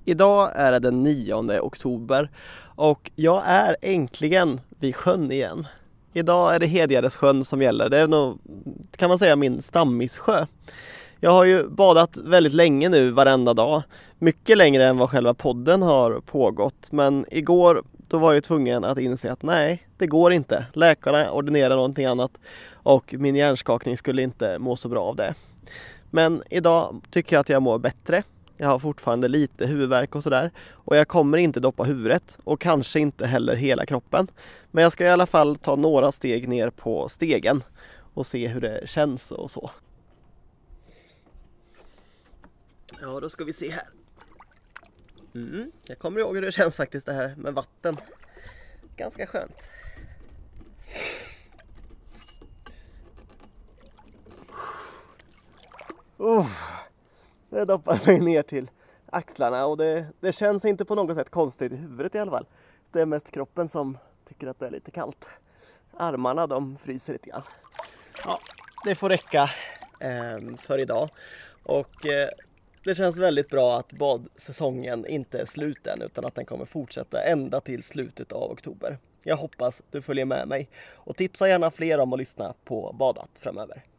Idag är det den 9 oktober och jag är äntligen vid sjön igen. Idag är det Hedgärdessjön som gäller. Det är nog, kan man säga, min stammissjö. Jag har ju badat väldigt länge nu varenda dag. Mycket längre än vad själva podden har pågått. Men igår då var jag tvungen att inse att nej, det går inte. Läkarna ordinerar någonting annat och min hjärnskakning skulle inte må så bra av det. Men idag tycker jag att jag mår bättre. Jag har fortfarande lite huvudvärk och sådär. Och jag kommer inte doppa huvudet och kanske inte heller hela kroppen. Men jag ska i alla fall ta några steg ner på stegen och se hur det känns och så. Ja, då ska vi se här. Jag kommer ihåg hur det känns faktiskt det här med vatten. Ganska skönt. Det doppar mig ner till axlarna och det känns inte på något sätt konstigt i huvudet i alla fall. Det är mest kroppen som tycker att det är lite kallt. Armarna de fryser lite grann. Ja, det får räcka för idag. Och det känns väldigt bra att badsäsongen inte är slut än utan att den kommer fortsätta ända till slutet av oktober. Jag hoppas du följer med mig och tipsa gärna fler om att lyssna på Badat framöver.